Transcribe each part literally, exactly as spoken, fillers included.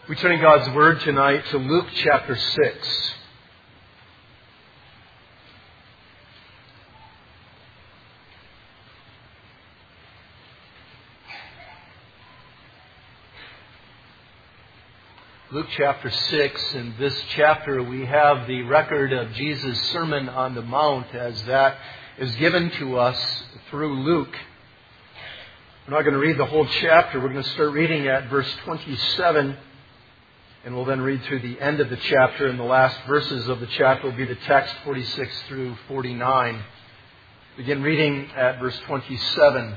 We turn in God's Word tonight to Luke chapter six. Luke chapter six. In this chapter we have the record of Jesus' Sermon on the Mount as that is given to us through Luke. We're not going to read the whole chapter. We're going to start reading at verse twenty-seven. And we'll then read through the end of the chapter, and the last verses of the chapter will be the text forty-six through forty-nine. Begin reading at verse twenty-seven.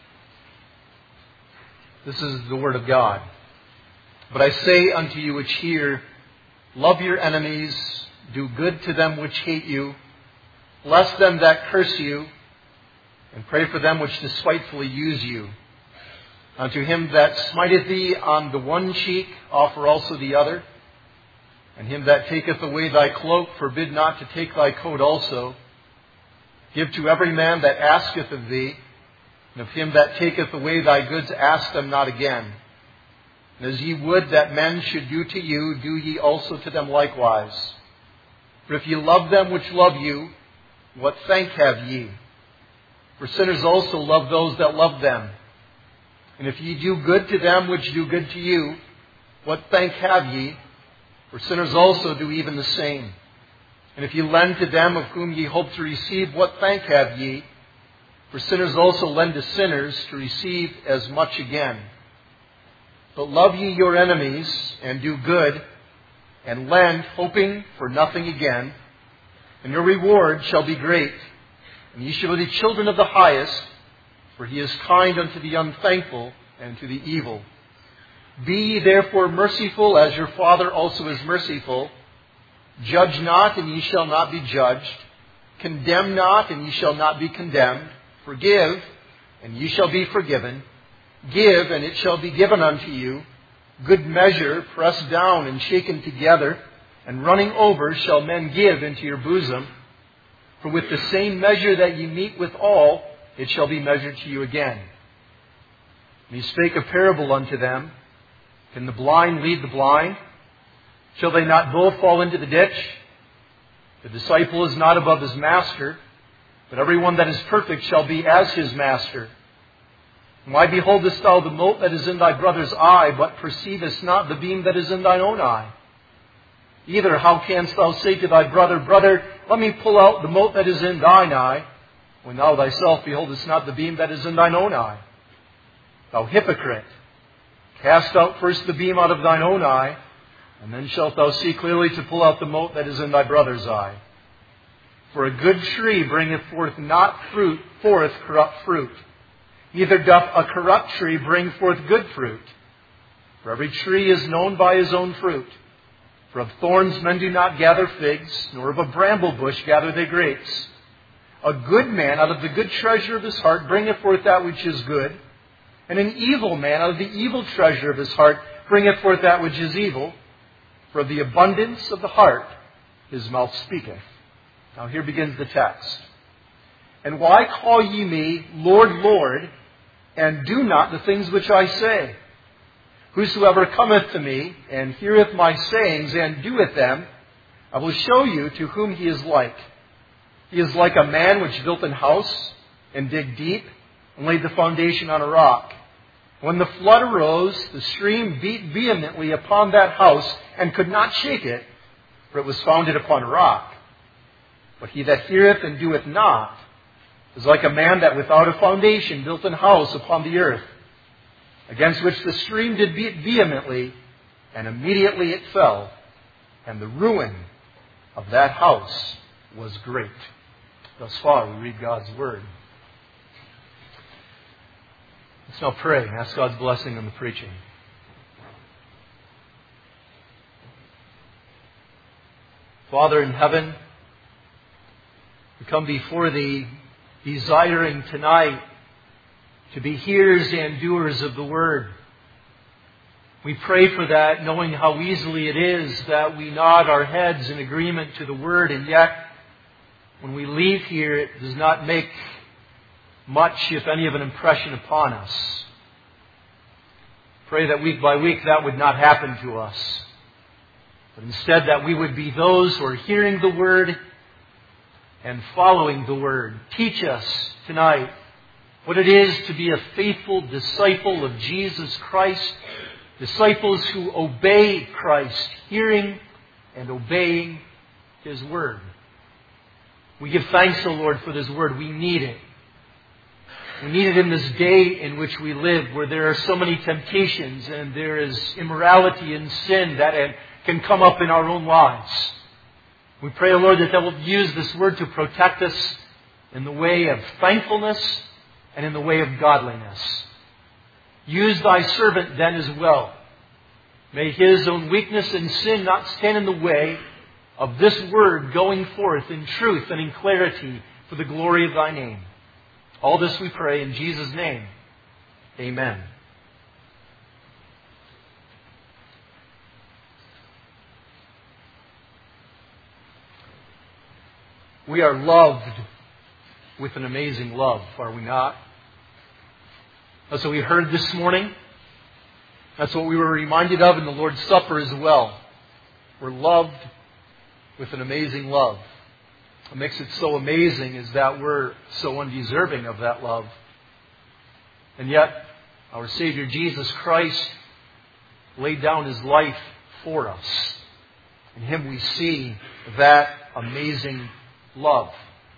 This is the Word of God. But I say unto you which hear, love your enemies, do good to them which hate you, bless them that curse you, and pray for them which despitefully use you. Unto him that smiteth thee on the one cheek, offer also the other. And him that taketh away thy cloak, forbid not to take thy coat also. Give to every man that asketh of thee, and of him that taketh away thy goods, ask them not again. And as ye would that men should do to you, do ye also to them likewise. For if ye love them which love you, what thank have ye? For sinners also love those that love them. And if ye do good to them which do good to you, what thank have ye? For sinners also do even the same. And if ye lend to them of whom ye hope to receive, what thank have ye? For sinners also lend to sinners to receive as much again. But love ye your enemies, and do good, and lend, hoping for nothing again. And your reward shall be great, and ye shall be the children of the highest, for he is kind unto the unthankful and to the evil. Be ye therefore merciful, as your Father also is merciful. Judge not, and ye shall not be judged. Condemn not, and ye shall not be condemned. Forgive, and ye shall be forgiven. Give, and it shall be given unto you. Good measure, pressed down and shaken together, and running over shall men give into your bosom. For with the same measure that ye meet withal, it shall be measured to you again. And he spake a parable unto them. Can the blind lead the blind? Shall they not both fall into the ditch? The disciple is not above his master, but every one that is perfect shall be as his master. And why beholdest thou the mote that is in thy brother's eye, but perceivest not the beam that is in thine own eye? Either how canst thou say to thy brother, Brother, let me pull out the mote that is in thine eye, when thou thyself beholdest not the beam that is in thine own eye? Thou hypocrite, cast out first the beam out of thine own eye, and then shalt thou see clearly to pull out the mote that is in thy brother's eye. For a good tree bringeth forth not fruit, forth corrupt fruit. Neither doth a corrupt tree bring forth good fruit. For every tree is known by his own fruit. For of thorns men do not gather figs, nor of a bramble bush gather they grapes. A good man out of the good treasure of his heart bringeth forth that which is good, and an evil man out of the evil treasure of his heart bringeth forth that which is evil. For of the abundance of the heart his mouth speaketh. Now here begins the text. And why call ye me Lord, Lord, and do not the things which I say? Whosoever cometh to me, and heareth my sayings, and doeth them, I will show you to whom he is like. He is like a man which built an house, and digged deep, and laid the foundation on a rock. When the flood arose, the stream beat vehemently upon that house, and could not shake it, for it was founded upon a rock. But he that heareth and doeth not is like a man that without a foundation built an house upon the earth, against which the stream did beat vehemently, and immediately it fell, and the ruin of that house was great. Thus far, we read God's Word. Let's now pray and ask God's blessing on the preaching. Father in heaven, we come before Thee desiring tonight to be hearers and doers of the Word. We pray for that, knowing how easily it is that we nod our heads in agreement to the Word, and yet when we leave here, it does not make much, if any, of an impression upon us. Pray that week by week that would not happen to us. But instead that we would be those who are hearing the Word and following the Word. Teach us tonight what it is to be a faithful disciple of Jesus Christ. Disciples who obey Christ, hearing and obeying His Word. We give thanks, O Lord, for this Word. We need it. We need it in this day in which we live, where there are so many temptations and there is immorality and sin that can come up in our own lives. We pray, O Lord, that Thou wilt use this Word to protect us in the way of thankfulness and in the way of godliness. Use Thy servant then as well. May his own weakness and sin not stand in the way of this Word going forth in truth and in clarity for the glory of Thy name. All this we pray in Jesus' name. Amen. We are loved with an amazing love, are we not? That's what we heard this morning. That's what we were reminded of in the Lord's Supper as well. We're loved with an amazing love. What makes it so amazing is that we're so undeserving of that love. And yet, our Savior Jesus Christ laid down His life for us. In Him we see that amazing love.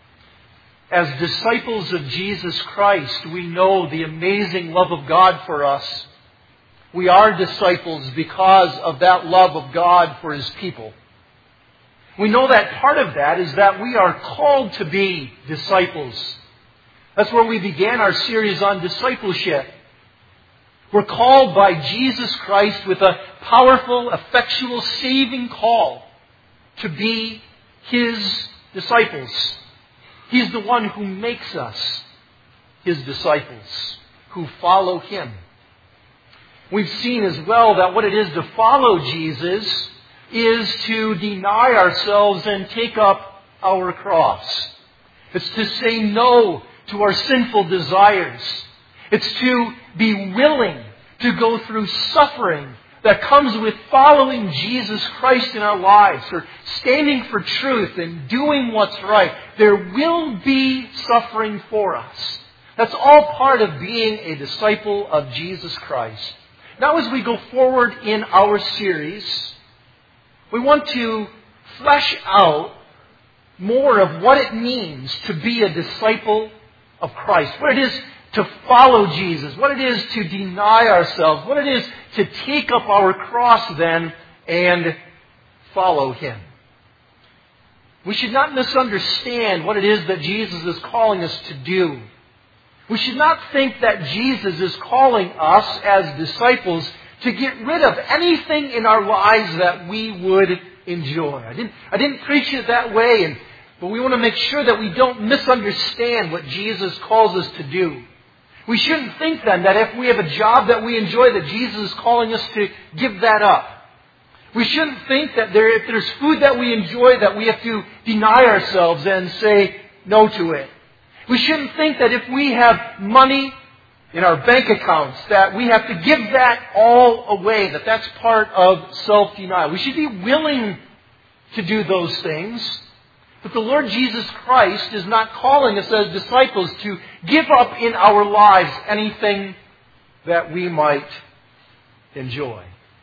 As disciples of Jesus Christ, we know the amazing love of God for us. We are disciples because of that love of God for His people. We know that part of that is that we are called to be disciples. That's where we began our series on discipleship. We're called by Jesus Christ with a powerful, effectual, saving call to be His disciples. He's the one who makes us His disciples, who follow Him. We've seen as well that what it is to follow Jesus is to deny ourselves and take up our cross. It's to say no to our sinful desires. It's to be willing to go through suffering that comes with following Jesus Christ in our lives, or standing for truth and doing what's right. There will be suffering for us. That's all part of being a disciple of Jesus Christ. Now, as we go forward in our series, we want to flesh out more of what it means to be a disciple of Christ. What it is to follow Jesus. What it is to deny ourselves. What it is to take up our cross then and follow Him. We should not misunderstand what it is that Jesus is calling us to do. We should not think that Jesus is calling us as disciples to get rid of anything in our lives that we would enjoy. I didn't, I didn't preach it that way, and, but we want to make sure that we don't misunderstand what Jesus calls us to do. We shouldn't think then that if we have a job that we enjoy, that Jesus is calling us to give that up. We shouldn't think that there, if there's food that we enjoy, that we have to deny ourselves and say no to it. We shouldn't think that if we have money in our bank accounts, that we have to give that all away, that that's part of self-denial. We should be willing to do those things. But the Lord Jesus Christ is not calling us as disciples to give up in our lives anything that we might enjoy.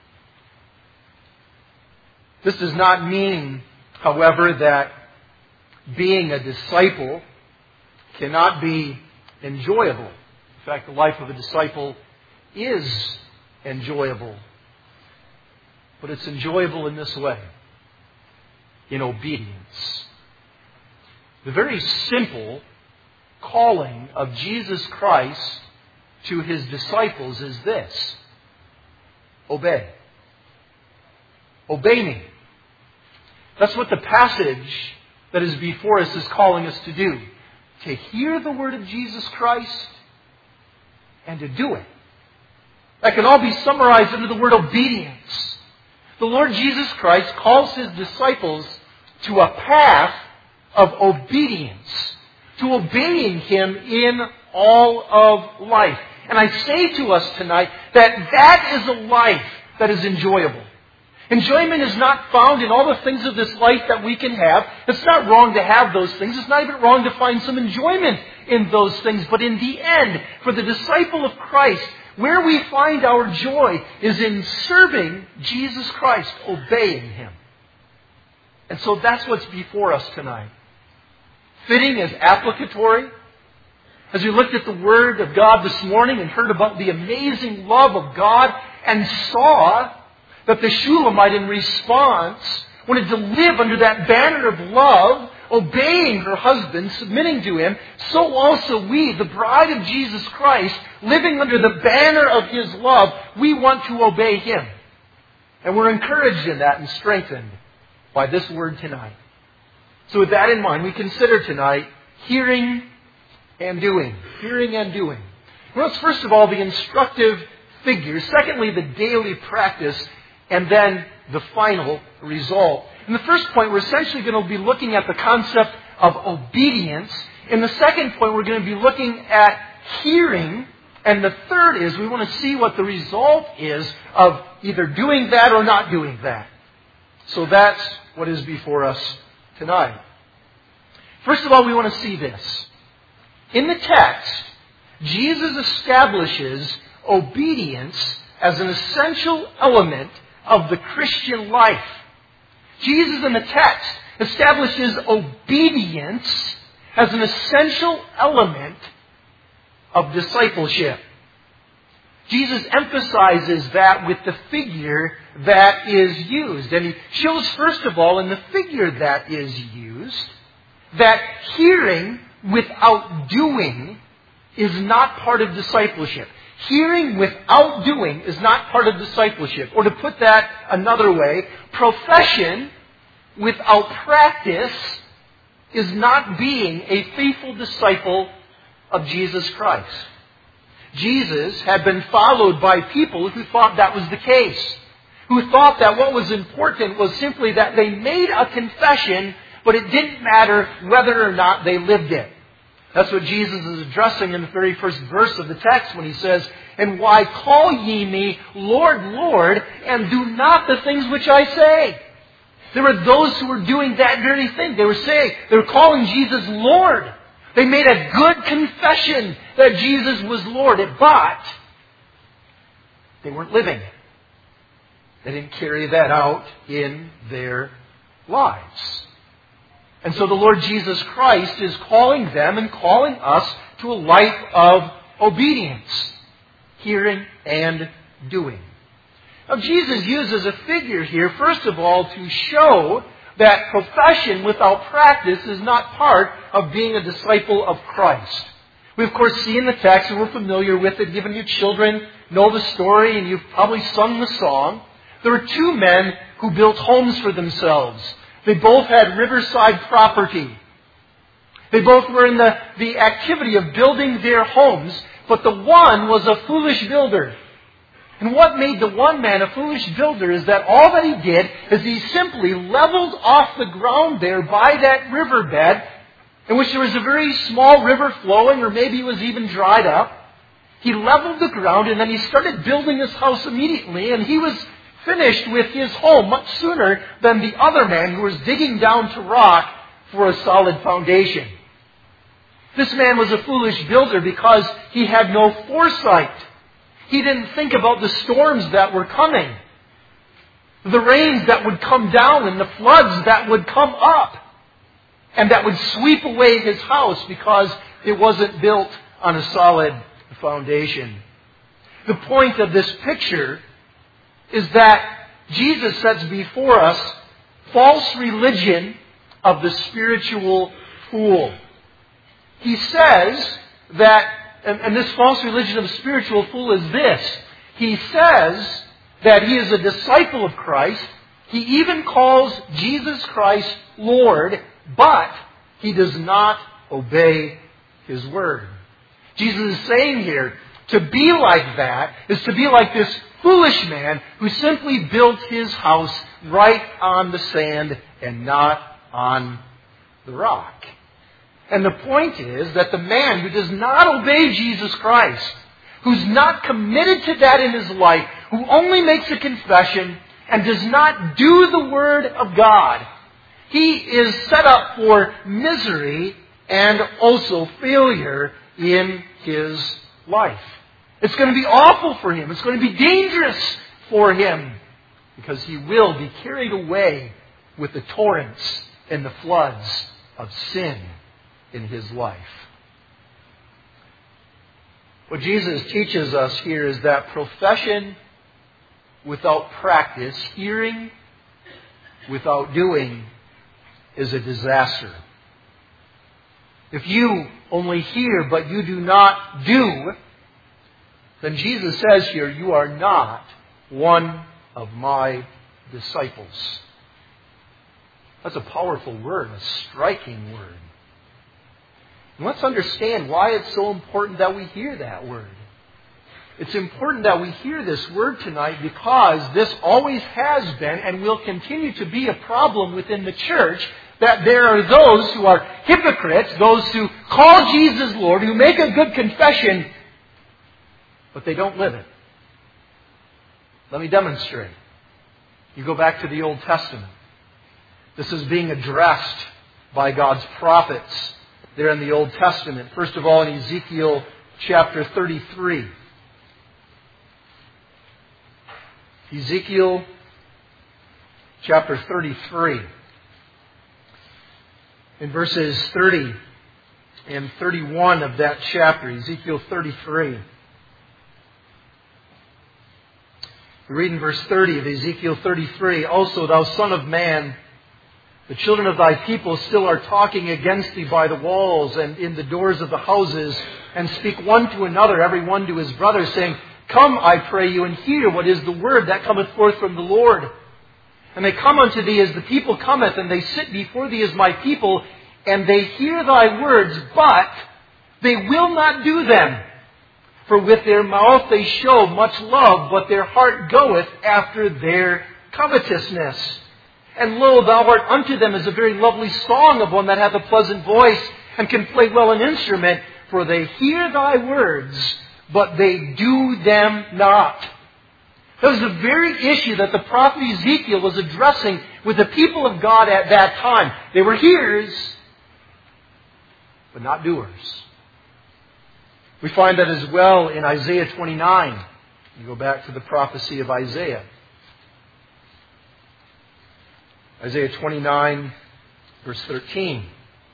This does not mean, however, that being a disciple cannot be enjoyable. In fact, the life of a disciple is enjoyable. But it's enjoyable in this way, in obedience. The very simple calling of Jesus Christ to His disciples is this: obey. Obey me. That's what the passage that is before us is calling us to do. To hear the word of Jesus Christ and to do it. That can all be summarized into the word obedience. The Lord Jesus Christ calls His disciples to a path of obedience, to obeying Him in all of life. And I say to us tonight that that is a life that is enjoyable. Enjoyment is not found in all the things of this life that we can have. It's not wrong to have those things. It's not even wrong to find some enjoyment in those things. But in the end, for the disciple of Christ, where we find our joy is in serving Jesus Christ, obeying Him. And so that's what's before us tonight. Fitting as applicatory. As we looked at the Word of God this morning and heard about the amazing love of God and saw that the Shulamite in response wanted to live under that banner of love, obeying her husband, submitting to him, so also we, the bride of Jesus Christ, living under the banner of His love, we want to obey Him. And we're encouraged in that and strengthened by this word tonight. So with that in mind, we consider tonight hearing and doing. Hearing and doing. Well, it's first of all the instructive figure. Secondly, the daily practice. And then the final result. In the first point, we're essentially going to be looking at the concept of obedience. In the second point, we're going to be looking at hearing. And the third is we want to see what the result is of either doing that or not doing that. So that's what is before us tonight. First of all, we want to see this. In the text, Jesus establishes obedience as an essential element of the Christian life. Jesus in the text establishes obedience as an essential element of discipleship. Jesus emphasizes that with the figure that is used. And He shows, first of all, in the figure that is used, that hearing without doing is not part of discipleship. Hearing without doing is not part of discipleship. Or to put that another way, profession without practice is not being a faithful disciple of Jesus Christ. Jesus had been followed by people who thought that was the case. Who thought that what was important was simply that they made a confession, but it didn't matter whether or not they lived it. That's what Jesus is addressing in the very first verse of the text when He says, "And why call ye me Lord, Lord, and do not the things which I say?" There were those who were doing that very thing. They were saying, they were calling Jesus Lord. They made a good confession that Jesus was Lord, but they weren't living it. They didn't carry that out in their lives. And so the Lord Jesus Christ is calling them and calling us to a life of obedience, hearing and doing. Now Jesus uses a figure here, first of all, to show that profession without practice is not part of being a disciple of Christ. We, of course, see in the text, and we're familiar with it, given you children know the story, and you've probably sung the song. There were two men who built homes for themselves. They both had riverside property. They both were in the, the activity of building their homes, but the one was a foolish builder. And what made the one man a foolish builder is that all that he did is he simply leveled off the ground there by that riverbed, in which there was a very small river flowing, or maybe it was even dried up. He leveled the ground and then he started building his house immediately, and he was finished with his home much sooner than the other man who was digging down to rock for a solid foundation. This man was a foolish builder because he had no foresight. He didn't think about the storms that were coming, the rains that would come down and the floods that would come up and that would sweep away his house because it wasn't built on a solid foundation. The point of this picture is that Jesus sets before us false religion of the spiritual fool. He says that, and, and this false religion of the spiritual fool is this. He says that he is a disciple of Christ. He even calls Jesus Christ Lord, but he does not obey His word. Jesus is saying here, to be like that is to be like this foolish man who simply built his house right on the sand and not on the rock. And the point is that the man who does not obey Jesus Christ, who's not committed to that in his life, who only makes a confession and does not do the Word of God, he is set up for misery and also failure in his life. It's going to be awful for him. It's going to be dangerous for him because he will be carried away with the torrents and the floods of sin in his life. What Jesus teaches us here is that profession without practice, hearing without doing, is a disaster. If you only hear but you do not do, then Jesus says here, you are not one of my disciples. That's a powerful word, a striking word. And let's understand why it's so important that we hear that word. It's important that we hear this word tonight because this always has been and will continue to be a problem within the church, that there are those who are hypocrites, those who call Jesus Lord, who make a good confession, but they don't live it. Let me demonstrate. You go back to the Old Testament. This is being addressed by God's prophets there in the Old Testament. First of all, in Ezekiel chapter thirty-three. Ezekiel chapter thirty-three. In verses thirty and thirty-one of that chapter, Ezekiel thirty-three. We read in verse thirty of Ezekiel thirty-three, Also, thou son of man, the children of thy people still are talking against thee by the walls and in the doors of the houses, and speak one to another, every one to his brother, saying, Come, I pray you, and hear what is the word that cometh forth from the Lord. And they come unto thee as the people cometh, and they sit before thee as my people, and they hear thy words, but they will not do them. For with their mouth they show much love, but their heart goeth after their covetousness. And lo, thou art unto them as a very lovely song of one that hath a pleasant voice, and can play well an instrument, for they hear thy words, but they do them not. That was the very issue that the prophet Ezekiel was addressing with the people of God at that time. They were hearers, but not doers. We find that as well in Isaiah twenty-nine. You go back to the prophecy of Isaiah. Isaiah twenty-nine, verse thirteen.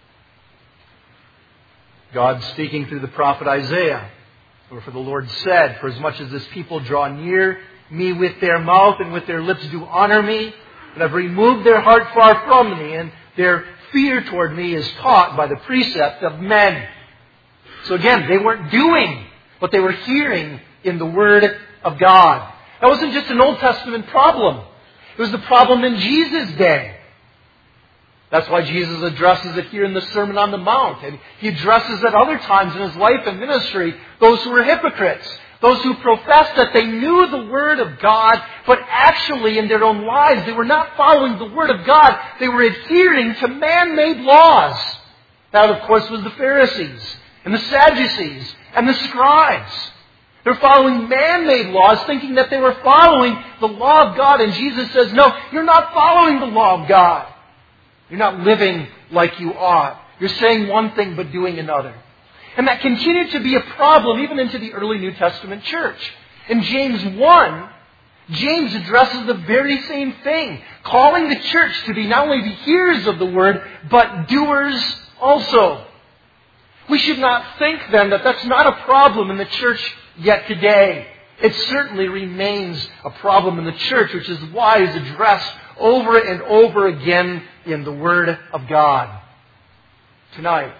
God speaking through the prophet Isaiah. For the Lord said, For as much as this people draw near me with their mouth and with their lips do honor me, and have removed their heart far from me, and their fear toward me is taught by the precept of men. So again, they weren't doing, but they were hearing in the Word of God. That wasn't just an Old Testament problem. It was the problem in Jesus' day. That's why Jesus addresses it here in the Sermon on the Mount. And He addresses it other times in His life and ministry, those who were hypocrites. Those who professed that they knew the Word of God, but actually in their own lives they were not following the Word of God. They were adhering to man-made laws. That, of course, was the Pharisees and the Sadducees and the scribes. They're following man-made laws, thinking that they were following the law of God. And Jesus says, no, you're not following the law of God. You're not living like you ought. You're saying one thing but doing another. And that continued to be a problem even into the early New Testament church. In James one, James addresses the very same thing, calling the church to be not only the hearers of the Word, but doers also. We should not think then that that's not a problem in the church yet today. It certainly remains a problem in the church, which is why it is addressed over and over again in the Word of God. Tonight,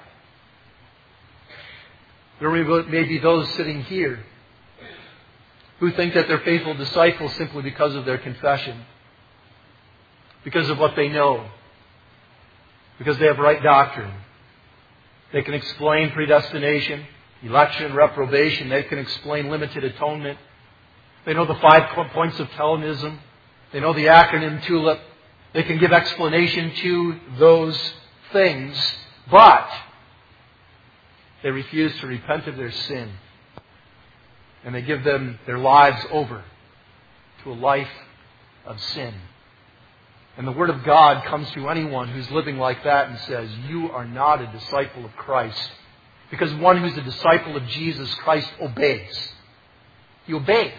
there may be those sitting here who think that they're faithful disciples simply because of their confession, because of what they know, because they have right doctrine. They can explain predestination, election, reprobation. They can explain limited atonement. They know the five points of Hellenism. They know the acronym TULIP. They can give explanation to those things, but they refuse to repent of their sin. And they give them their lives over to a life of sin. And the Word of God comes to anyone who's living like that and says, you are not a disciple of Christ. Because one who's a disciple of Jesus Christ obeys. He obeys.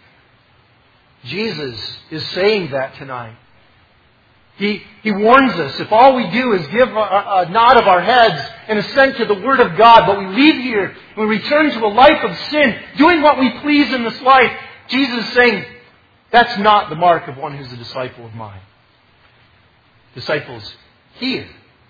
Jesus is saying that tonight. He, he warns us, if all we do is give a, a nod of our heads and assent to the Word of God, but we leave here and we return to a life of sin, doing what we please in this life, Jesus is saying, that's not the mark of one who's a disciple of mine. Disciples hear,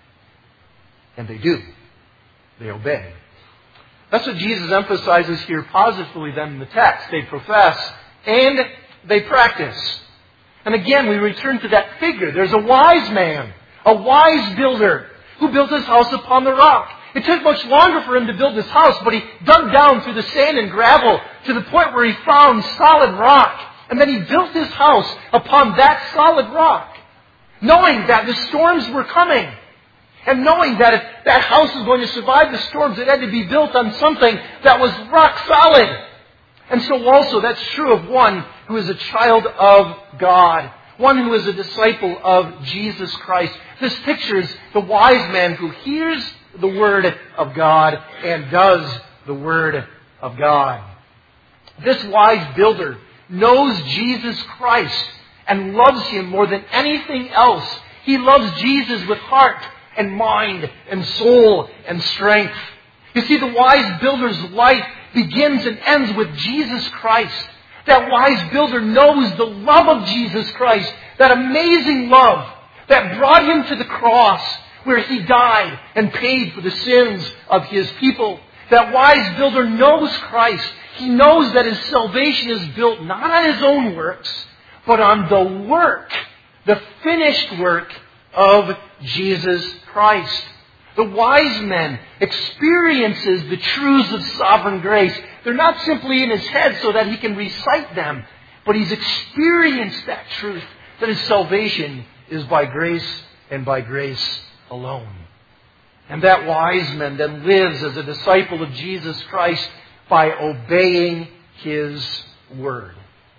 and they do. They obey. That's what Jesus emphasizes here positively then in the text. They profess and they practice. And again, we return to that figure. There's a wise man, a wise builder, who built his house upon the rock. It took much longer for him to build this house, but he dug down through the sand and gravel to the point where he found solid rock. And then he built his house upon that solid rock, knowing that the storms were coming. And knowing that if that house was going to survive the storms, it had to be built on something that was rock solid. And so also that's true of one who is a child of God. One who is a disciple of Jesus Christ. This pictures the wise man who hears the Word of God and does the Word of God. This wise builder knows Jesus Christ and loves Him more than anything else. He loves Jesus with heart and mind and soul and strength. You see, the wise builder's life begins and ends with Jesus Christ. That wise builder knows the love of Jesus Christ, that amazing love that brought Him to the cross where He died and paid for the sins of His people. That wise builder knows Christ. He knows that his salvation is built not on his own works, but on the work, the finished work of Jesus Christ. The wise man experiences the truths of sovereign grace. They're not simply in his head so that he can recite them, but he's experienced that truth, that his salvation is by grace and by grace alone. And that wise man then lives as a disciple of Jesus Christ by obeying His Word.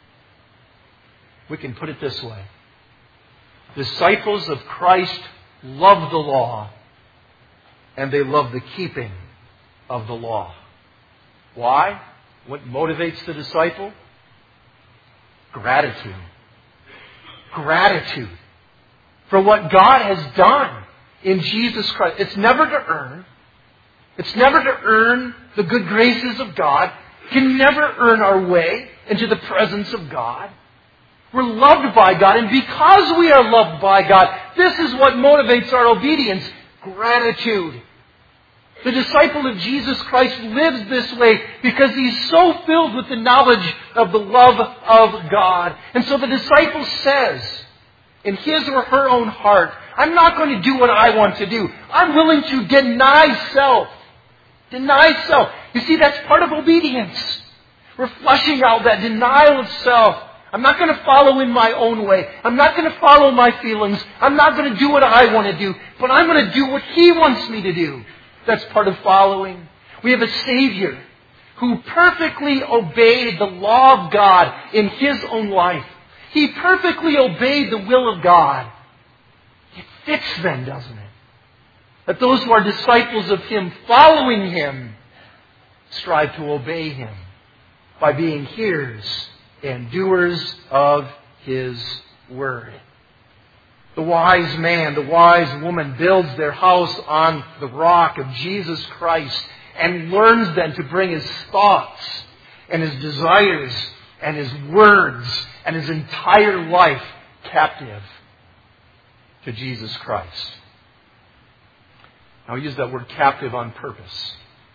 We can put it this way. Disciples of Christ love the law, and they love the keeping of the law. Why? What motivates the disciple? Gratitude. Gratitude for what God has done in Jesus Christ. It's never to earn. It's never to earn the good graces of God. We can never earn our way into the presence of God. We're loved by God, and because we are loved by God, this is what motivates our obedience. Gratitude. The disciple of Jesus Christ lives this way because he's so filled with the knowledge of the love of God. And so the disciple says, in his or her own heart, I'm not going to do what I want to do. I'm willing to deny self. Deny self. You see, that's part of obedience. We're flushing out that denial of self. I'm not going to follow in my own way. I'm not going to follow my feelings. I'm not going to do what I want to do. But I'm going to do what He wants me to do. That's part of following. We have a Savior who perfectly obeyed the law of God in His own life. He perfectly obeyed the will of God. It fits then, doesn't it? That those who are disciples of Him, following Him, strive to obey Him by being hearers and doers of His Word. The wise man, the wise woman builds their house on the rock of Jesus Christ and learns then to bring his thoughts and his desires and his words and his entire life captive to Jesus Christ. Now, I use that word captive on purpose,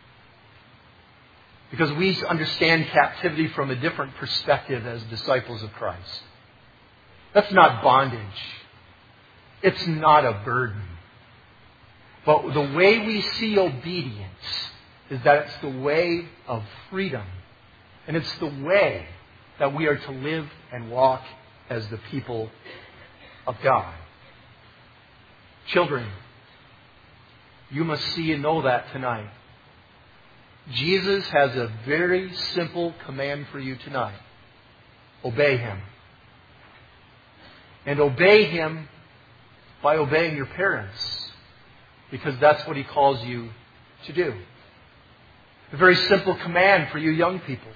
because we understand captivity from a different perspective as disciples of Christ. That's not bondage. It's not a burden. But the way we see obedience is that it's the way of freedom. And it's the way that we are to live and walk as the people of God. Children, you must see and know that tonight. Jesus has a very simple command for you tonight. Obey Him. And obey Him by obeying your parents, because that's what He calls you to do. A very simple command for you young people.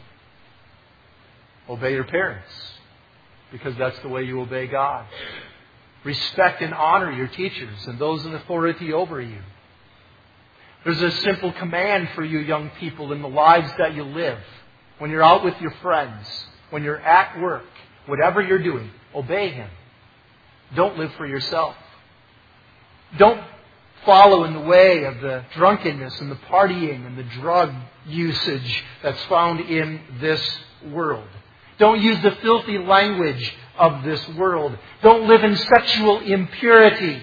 Obey your parents, because that's the way you obey God. Respect and honor your teachers and those in authority over you. There's a simple command for you young people in the lives that you live. When you're out with your friends, when you're at work, whatever you're doing, obey Him. Don't live for yourself. Don't follow in the way of the drunkenness and the partying and the drug usage that's found in this world. Don't use the filthy language of this world. Don't live in sexual impurity.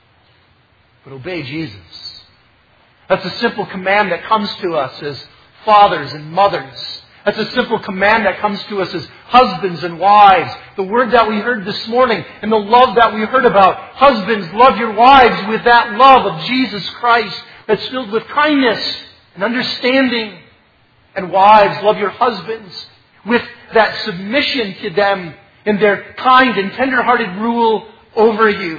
But obey Jesus. That's a simple command that comes to us as fathers and mothers. That's a simple command that comes to us as husbands and wives. The word that we heard this morning and the love that we heard about. Husbands, love your wives with that love of Jesus Christ that's filled with kindness and understanding. And wives, love your husbands with that submission to them in their kind and tender-hearted rule over you.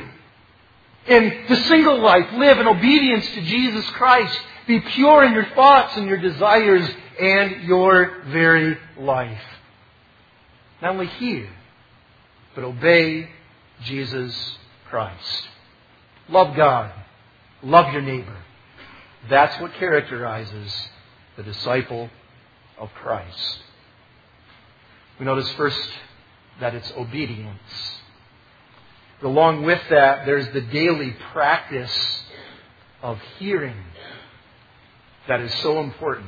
In the single life, live in obedience to Jesus Christ. Be pure in your thoughts and your desires and your very life. Not only hear, but obey Jesus Christ. Love God. Love your neighbor. That's what characterizes the disciple of Christ. We notice first that it's obedience. Along with that, there's the daily practice of hearing that is so important.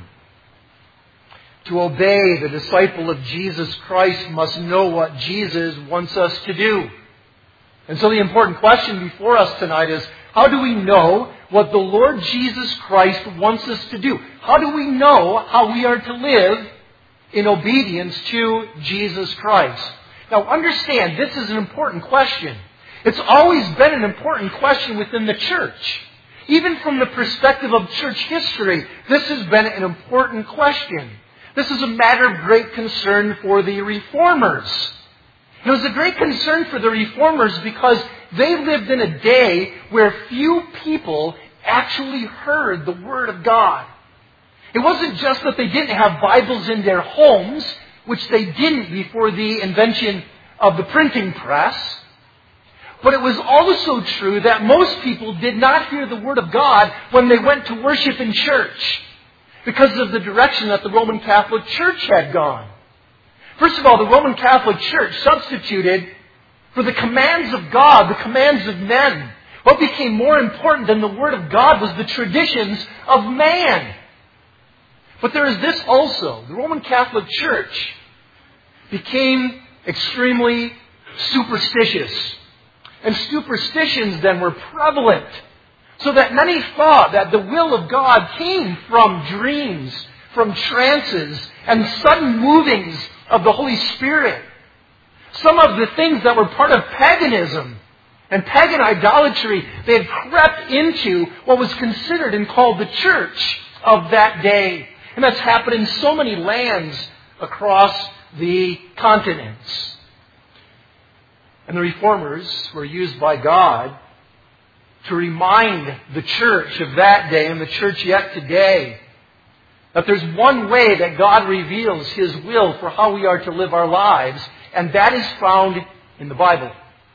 To obey, the disciple of Jesus Christ must know what Jesus wants us to do. And so the important question before us tonight is, how do we know what the Lord Jesus Christ wants us to do? How do we know how we are to live in obedience to Jesus Christ? Now understand, this is an important question. It's always been an important question within the church. Even from the perspective of church history, this has been an important question. This is a matter of great concern for the Reformers. It was a great concern for the Reformers because they lived in a day where few people actually heard the Word of God. It wasn't just that they didn't have Bibles in their homes, which they didn't before the invention of the printing press. But it was also true that most people did not hear the Word of God when they went to worship in church because of the direction that the Roman Catholic Church had gone. First of all, the Roman Catholic Church substituted for the commands of God, the commands of men. What became more important than the Word of God was the traditions of man. But there is this also. The Roman Catholic Church became extremely superstitious. And superstitions then were prevalent, so that many thought that the will of God came from dreams, from trances, and sudden movings of the Holy Spirit. Some of the things that were part of paganism and pagan idolatry, they had crept into what was considered and called the church of that day. And that's happened in so many lands across the continents. And the Reformers were used by God to remind the church of that day and the church yet today that there's one way that God reveals His will for how we are to live our lives, and that is found in the Bible.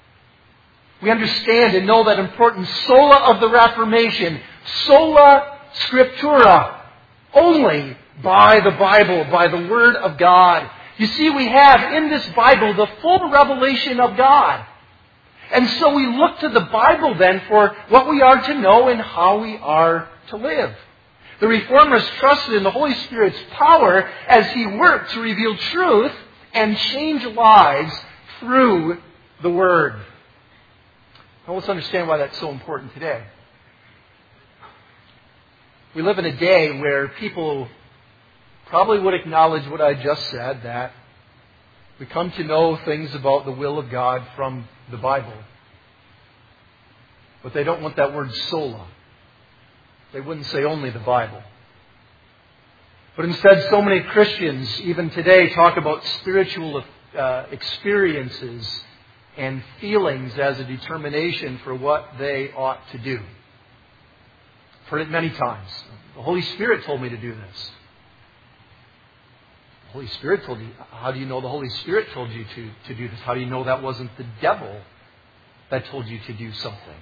We understand and know that important sola of the Reformation, sola scriptura, only by the Bible, by the Word of God. You see, we have in this Bible the full revelation of God. And so we look to the Bible then for what we are to know and how we are to live. The Reformers trusted in the Holy Spirit's power as He worked to reveal truth and change lives through the Word. Now let's understand why that's so important today. We live in a day where people probably would acknowledge what I just said, that we come to know things about the will of God from the Bible. But they don't want that word sola. They wouldn't say only the Bible. But instead, so many Christians, even today, talk about spiritual uh, experiences and feelings as a determination for what they ought to do. I've heard it many times. The Holy Spirit told me to do this. The Holy Spirit told you. How do you know the Holy Spirit told you to, to do this? How do you know that wasn't the devil that told you to do something?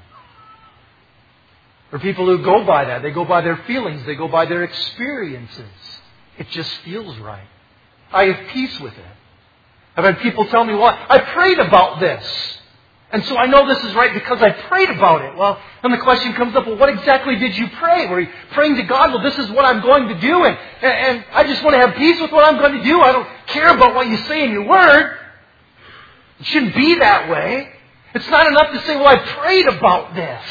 Or people who go by that. They go by their feelings. They go by their experiences. It just feels right. I have peace with it. I've had people tell me, well, I prayed about this. And so I know this is right because I prayed about it. Well, then the question comes up, well, what exactly did you pray? Were you praying to God, well, this is what I'm going to do, and, and I just want to have peace with what I'm going to do. I don't care about what you say in your word. It shouldn't be that way. It's not enough to say, well, I prayed about this.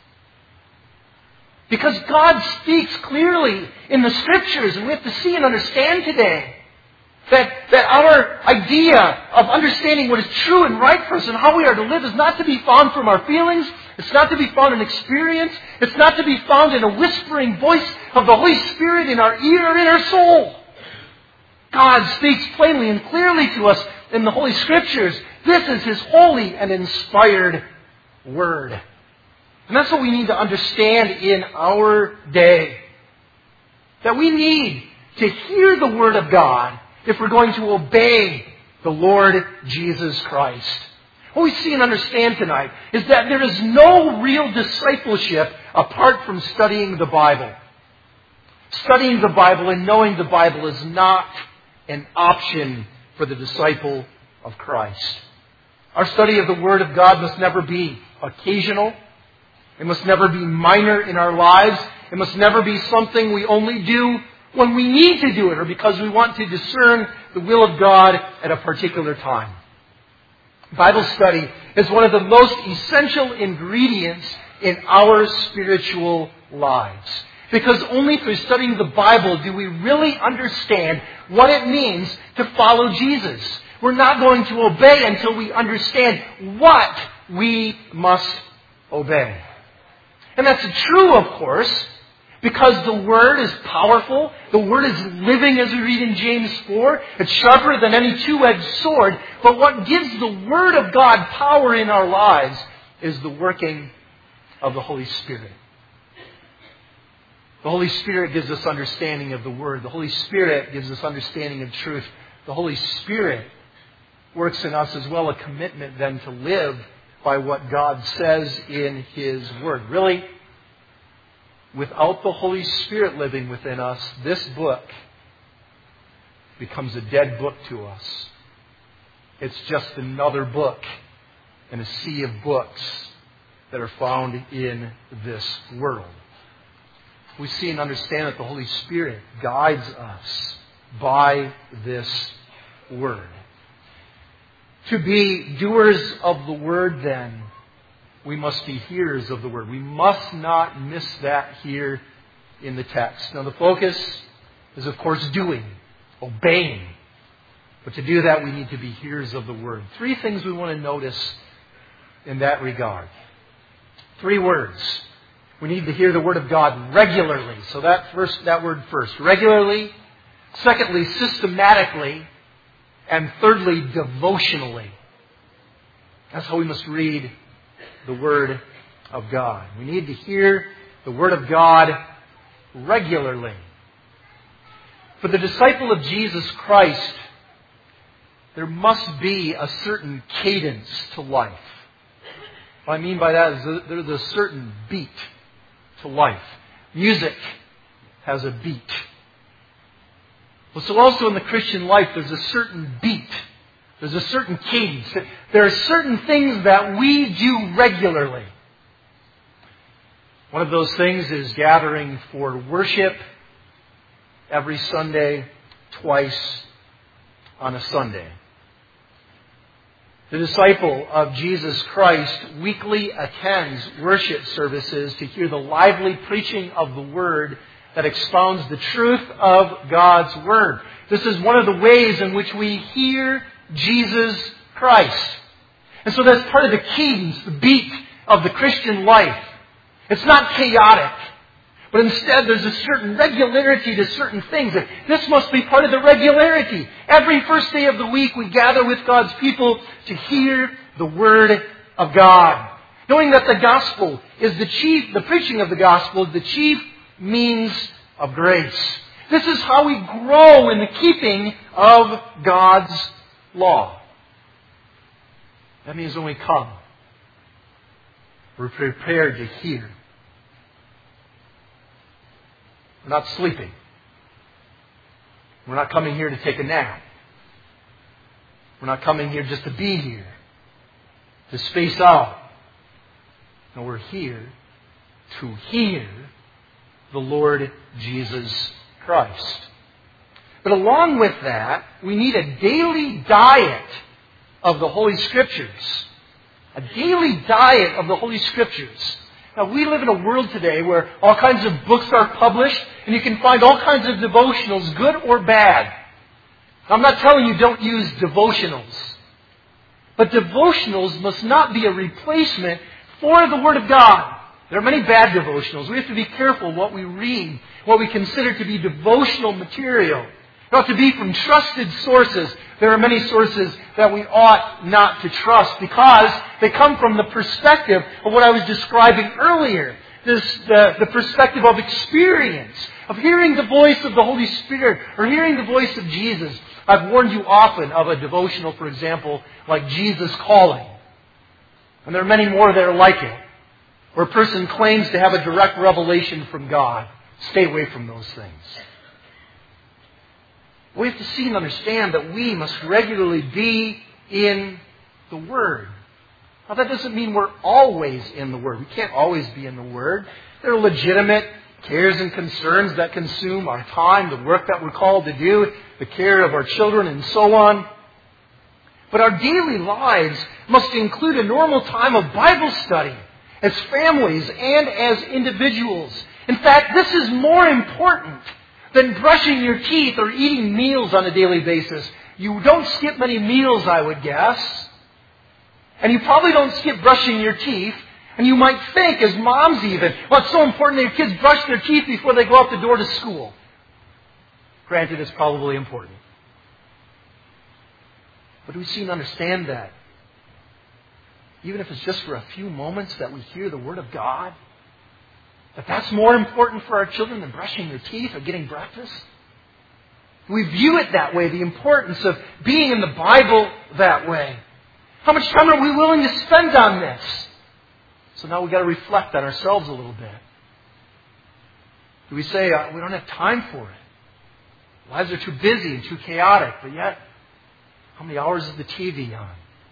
Because God speaks clearly in the Scriptures, and we have to see and understand today that, that our idea of understanding what is true and right for us and how we are to live is not to be found from our feelings. It's not to be found in experience. It's not to be found in a whispering voice of the Holy Spirit in our ear or in our soul. God speaks plainly and clearly to us in the Holy Scriptures. This is His holy and inspired Word. And that's what we need to understand in our day. That we need to hear the Word of God if we're going to obey the Lord Jesus Christ. What we see and understand tonight is that there is no real discipleship apart from studying the Bible. Studying the Bible and knowing the Bible is not an option for the disciple of Christ. Our study of the Word of God must never be occasional. It must never be minor in our lives. It must never be something we only do when we need to do it or because we want to discern the will of God at a particular time. Bible study is one of the most essential ingredients in our spiritual lives. Because only through studying the Bible do we really understand what it means to follow Jesus. We're not going to obey until we understand what we must obey. And that's true, of course, because the Word is powerful. The Word is living, as we read in James four. It's sharper than any two-edged sword. But what gives the Word of God power in our lives is the working of the Holy Spirit. The Holy Spirit gives us understanding of the Word. The Holy Spirit gives us understanding of truth. The Holy Spirit works in us as well a commitment then to live by what God says in His Word. Really, without the Holy Spirit living within us, this book becomes a dead book to us. It's just another book in a sea of books that are found in this world. We see and understand that the Holy Spirit guides us by this Word. To be doers of the Word, then, we must be hearers of the Word. We must not miss that here in the text. Now, the focus is, of course, doing, obeying. But to do that, we need to be hearers of the Word. Three things we want to notice in that regard. Three words. We need to hear the Word of God regularly. So that first, that word first. Regularly. Secondly, systematically. And thirdly, devotionally. That's how we must read the Word of God. We need to hear the Word of God regularly. For the disciple of Jesus Christ, there must be a certain cadence to life. What I mean by that is there's a certain beat to life. Music has a beat. Well, so also in the Christian life, there's a certain beat. There's a certain cadence. There are certain things that we do regularly. One of those things is gathering for worship every Sunday, twice on a Sunday. The disciple of Jesus Christ weekly attends worship services to hear the lively preaching of the Word that expounds the truth of God's Word. This is one of the ways in which we hear Jesus Christ. And so that's part of the cadence, the beat of the Christian life. It's not chaotic. But instead, there's a certain regularity to certain things. And this must be part of the regularity. Every first day of the week, we gather with God's people to hear the Word of God. Knowing that the gospel is the chief, the preaching of the gospel is the chief means of grace. This is how we grow in the keeping of God's law. That means when we come, we're prepared to hear. We're not sleeping. We're not coming here to take a nap. We're not coming here just to be here, to space out. No, we're here to hear the Lord Jesus Christ. But along with that, we need a daily diet of the Holy Scriptures. A daily diet of the Holy Scriptures. Now, we live in a world today where all kinds of books are published, and you can find all kinds of devotionals, good or bad. I'm not telling you don't use devotionals. But devotionals must not be a replacement for the Word of God. There are many bad devotionals. We have to be careful what we read, what we consider to be devotional material. It ought to be from trusted sources. There are many sources that we ought not to trust because they come from the perspective of what I was describing earlier. This, the, the perspective of experience, of hearing the voice of the Holy Spirit or hearing the voice of Jesus. I've warned you often of a devotional, for example, like Jesus Calling. And there are many more that are like it, where a person claims to have a direct revelation from God. Stay away from those things. We have to see and understand that we must regularly be in the Word. Now, that doesn't mean we're always in the Word. We can't always be in the Word. There are legitimate cares and concerns that consume our time, the work that we're called to do, the care of our children, and so on. But our daily lives must include a normal time of Bible study as families and as individuals. In fact, this is more important than brushing your teeth or eating meals on a daily basis. You don't skip many meals, I would guess. And you probably don't skip brushing your teeth. And you might think, as moms even, well, it's so important that your kids brush their teeth before they go out the door to school. Granted, it's probably important. But we seem to understand that. Even if it's just for a few moments that we hear the Word of God, that that's more important for our children than brushing their teeth or getting breakfast. We view it that way, the importance of being in the Bible that way. How much time are we willing to spend on this? So now we've got to reflect on ourselves a little bit. Do we say, uh, we don't have time for it? Lives are too busy and too chaotic, but yet, how many hours is the T V on?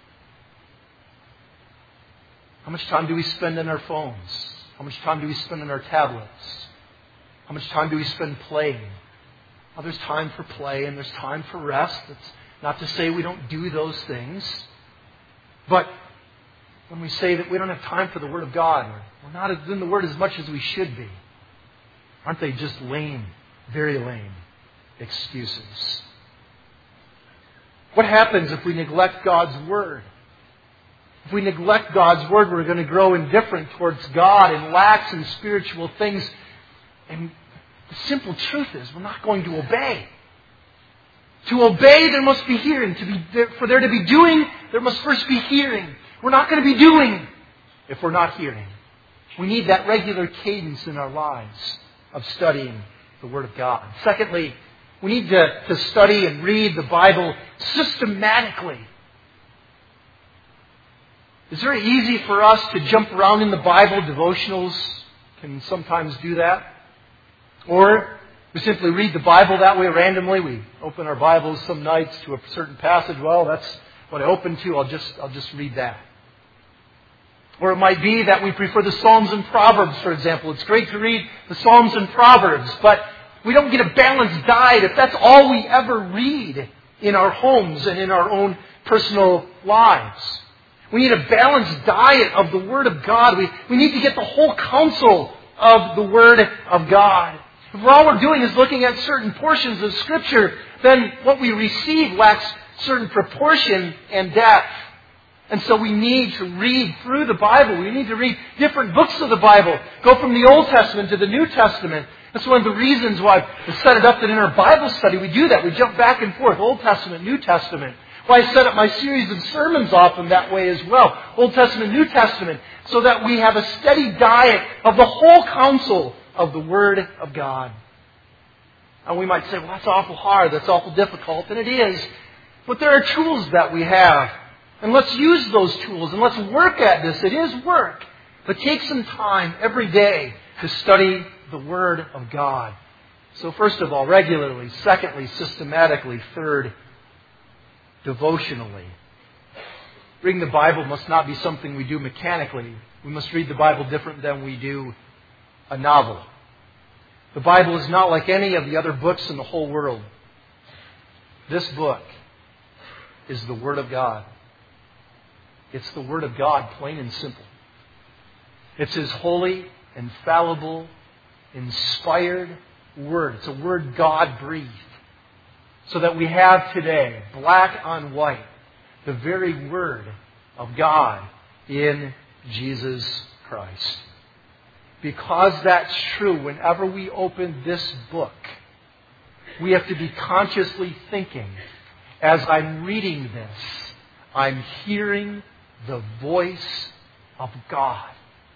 How much time do we spend on our phones? How much time do we spend on our tablets? How much time do we spend playing? Well, there's time for play and there's time for rest. That's not to say we don't do those things. But when we say that we don't have time for the Word of God, we're not in the Word as much as we should be, aren't they just lame, very lame excuses? What happens if we neglect God's Word? If we neglect God's Word, we're going to grow indifferent towards God and lax in spiritual things. And the simple truth is, we're not going to obey. To obey, there must be hearing. To be, for there to be doing, there must first be hearing. We're not going to be doing if we're not hearing. We need that regular cadence in our lives of studying the Word of God. Secondly, we need to, to study and read the Bible systematically. It's very easy for us to jump around in the Bible. Devotionals can sometimes do that. Or we simply read the Bible that way randomly. We open our Bibles some nights to a certain passage. Well, that's what I open to. I'll just, I'll just read that. Or it might be that we prefer the Psalms and Proverbs, for example. It's great to read the Psalms and Proverbs, but we don't get a balanced diet if that's all we ever read in our homes and in our own personal lives. We need a balanced diet of the Word of God. We, we need to get the whole counsel of the Word of God. If all we're doing is looking at certain portions of Scripture, then what we receive lacks certain proportion and depth. And so we need to read through the Bible. We need to read different books of the Bible. Go from the Old Testament to the New Testament. That's one of the reasons why we set it up that in our Bible study we do that. We jump back and forth, Old Testament, New Testament. Why I set up my series of sermons often that way as well. Old Testament, New Testament. So that we have a steady diet of the whole counsel of the Word of God. And we might say, well, that's awful hard. That's awful difficult. And it is. But there are tools that we have. And let's use those tools and let's work at this. It is work. But take some time every day to study the Word of God. So first of all, regularly. Secondly, systematically. Third, devotionally. Reading the Bible must not be something we do mechanically. We must read the Bible different than we do a novel. The Bible is not like any of the other books in the whole world. This book is the Word of God. It's the Word of God, plain and simple. It's His holy, infallible, inspired Word. It's a Word God breathed. So that we have today, black on white, the very Word of God in Jesus Christ. Because that's true, whenever we open this book, we have to be consciously thinking, as I'm reading this, I'm hearing the voice of God.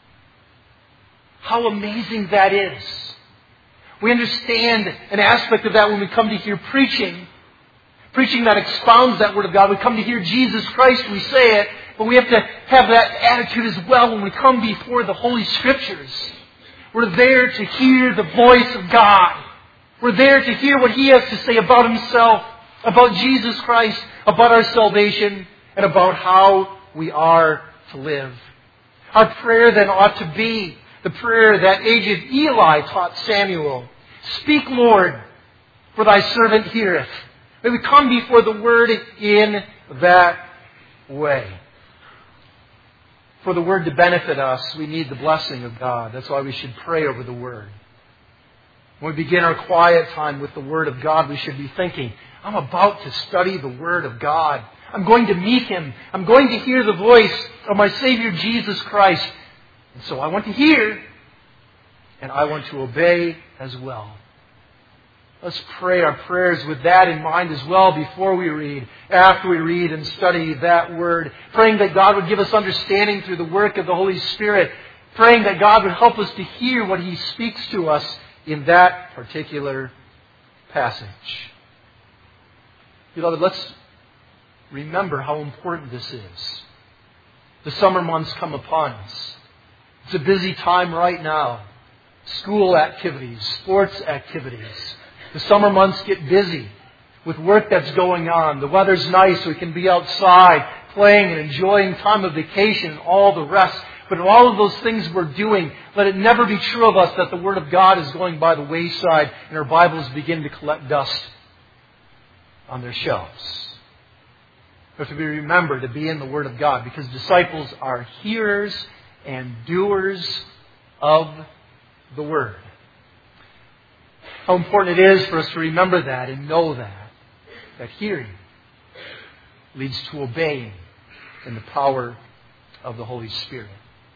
How amazing that is. We understand an aspect of that when we come to hear preaching. Preaching that expounds that Word of God. We come to hear Jesus Christ, we say it, but we have to have that attitude as well when we come before the Holy Scriptures. We're there to hear the voice of God. We're there to hear what He has to say about Himself, about Jesus Christ, about our salvation, and about how we are to live. Our prayer then ought to be the prayer that aged Eli taught Samuel. Speak, Lord, for thy servant heareth. May we come before the Word in that way. For the Word to benefit us, we need the blessing of God. That's why we should pray over the Word. When we begin our quiet time with the Word of God, we should be thinking, I'm about to study the Word of God. I'm going to meet Him. I'm going to hear the voice of my Savior Jesus Christ. And so I want to hear, and I want to obey as well. Let's pray our prayers with that in mind as well before we read, after we read and study that Word. Praying that God would give us understanding through the work of the Holy Spirit. Praying that God would help us to hear what He speaks to us in that particular passage. Beloved, let's remember how important this is. The summer months come upon us. It's a busy time right now. School activities, sports activities. The summer months get busy with work that's going on. The weather's nice, so we can be outside playing and enjoying time of vacation and all the rest. But in all of those things we're doing, let it never be true of us that the Word of God is going by the wayside and our Bibles begin to collect dust on their shelves. We have to be remembered to be in the Word of God, because disciples are hearers and doers of the Word. How important it is for us to remember that and know that. That hearing leads to obeying in the power of the Holy Spirit.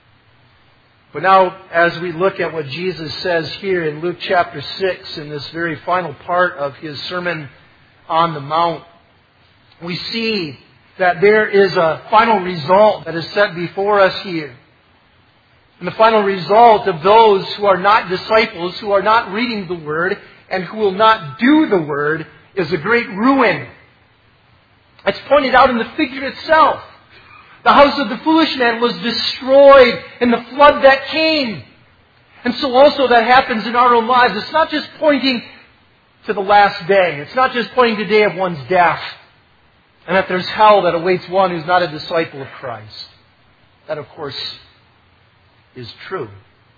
But now, as we look at what Jesus says here in Luke chapter six, in this very final part of His Sermon on the Mount, we see that there is a final result that is set before us here. And the final result of those who are not disciples, who are not reading the Word, and who will not do the Word, is a great ruin. It's pointed out in the figure itself. The house of the foolish man was destroyed in the flood that came. And so also that happens in our own lives. It's not just pointing to the last day. It's not just pointing to the day of one's death. And that there's hell that awaits one who's not a disciple of Christ. That, of course, is true.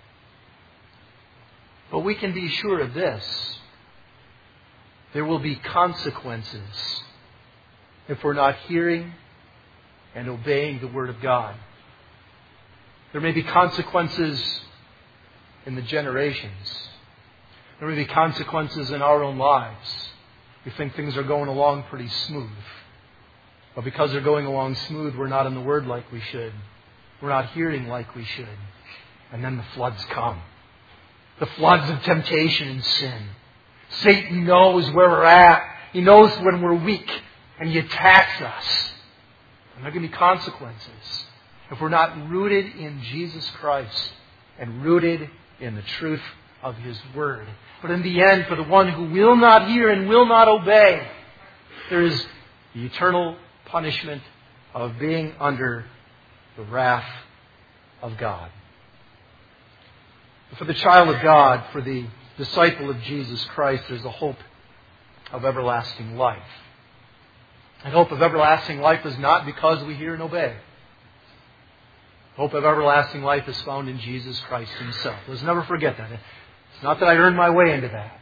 But we can be sure of this. There will be consequences if we're not hearing and obeying the Word of God. There may be consequences in the generations. There may be consequences in our own lives. We think things are going along pretty smooth. But because they're going along smooth, we're not in the Word like we should. We're not hearing like we should. And then the floods come. The floods of temptation and sin. Satan knows where we're at. He knows when we're weak. And he attacks us. And there are going to be consequences if we're not rooted in Jesus Christ and rooted in the truth of His Word. But in the end, for the one who will not hear and will not obey, there is the eternal punishment of being under the wrath of God. For the child of God, for the disciple of Jesus Christ, there's a hope of everlasting life. And hope of everlasting life is not because we hear and obey. Hope of everlasting life is found in Jesus Christ Himself. Let's never forget that. It's not that I earned my way into that.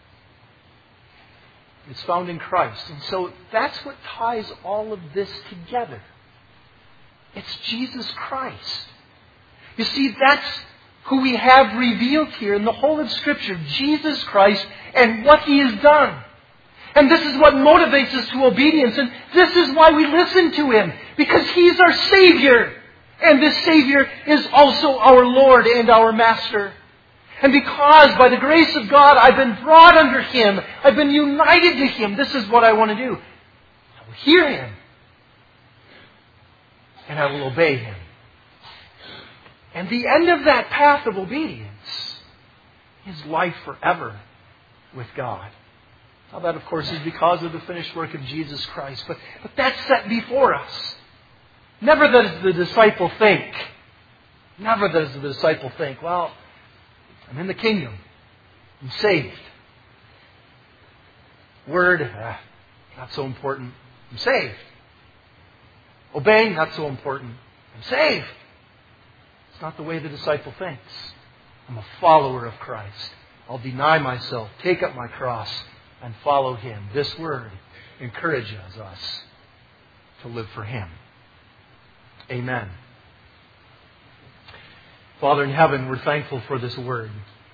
It's found in Christ. And so that's what ties all of this together. It's Jesus Christ. You see, that's who we have revealed here in the whole of Scripture. Jesus Christ and what He has done. And this is what motivates us to obedience. And this is why we listen to Him. Because He's our Savior. And this Savior is also our Lord and our Master. And because by the grace of God I've been brought under Him, I've been united to Him, this is what I want to do. I will hear Him. And I will obey Him. And the end of that path of obedience is life forever with God. Now that, of course, is because of the finished work of Jesus Christ. But, but that's set before us. Never does the disciple think, never does the disciple think, well, I'm in the kingdom. I'm saved. Word, ah, not so important. I'm saved. Obeying, not so important. I'm saved. It's not the way the disciple thinks. I'm a follower of Christ. I'll deny myself, take up my cross, and follow Him. This word encourages us to live for Him. Amen. Father in heaven, we're thankful for this word.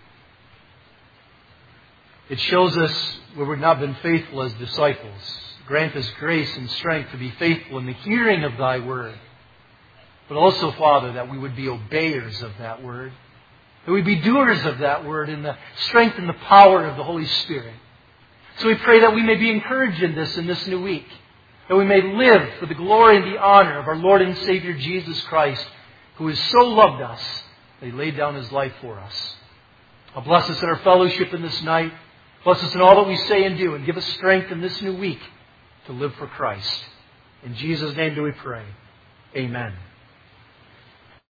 It shows us where we've not been faithful as disciples. Grant us grace and strength to be faithful in the hearing of Thy word. But also, Father, that we would be obeyers of that word. That we'd be doers of that word in the strength and the power of the Holy Spirit. So we pray that we may be encouraged in this in this new week. That we may live for the glory and the honor of our Lord and Savior Jesus Christ, who has so loved us that He laid down His life for us. Now bless us in our fellowship in this night. Bless us in all that we say and do. And give us strength in this new week to live for Christ. In Jesus' name do we pray. Amen.